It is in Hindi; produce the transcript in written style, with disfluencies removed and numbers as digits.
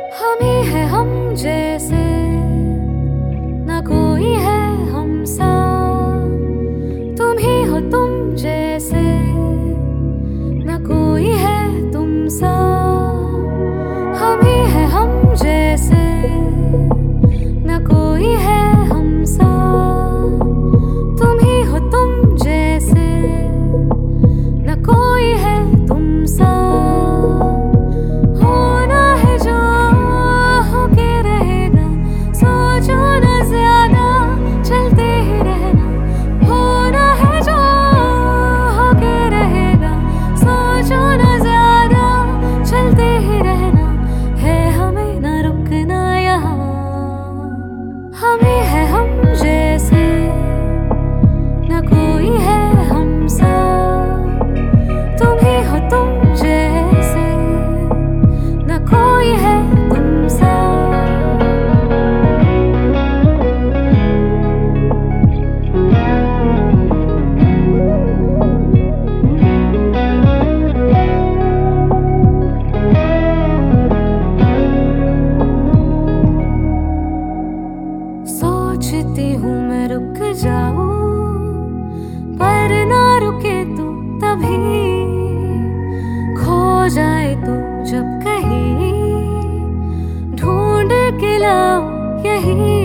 हम ही है हम जैसे, ना कोई है हमसा। तुम ही हो तुम जैसे, ना कोई है तुमसा। हम ही है हम जैसे, ना कोई है हमसा। तुम ही हो तुम जैसे, ना कोई है तुमसा। होना है जो होके रहेगा, सोचो ना ज्यादा, चलते ही रहना। होना है जो होके रहेगा, सोचो ना ज्यादा, चलते ही रहना। है हमें ना रुकना यहाँ। हम ही है हम जैसे, ना कोई है हमसा। तुम ही हो तुम जैसे, ना कोई है तुमसा। सोचती हूँ मैं रुक जाऊं, पर ना रुके तो तभी। खो जाए तो जब कहीं, ढूंढ के लाऊं यही।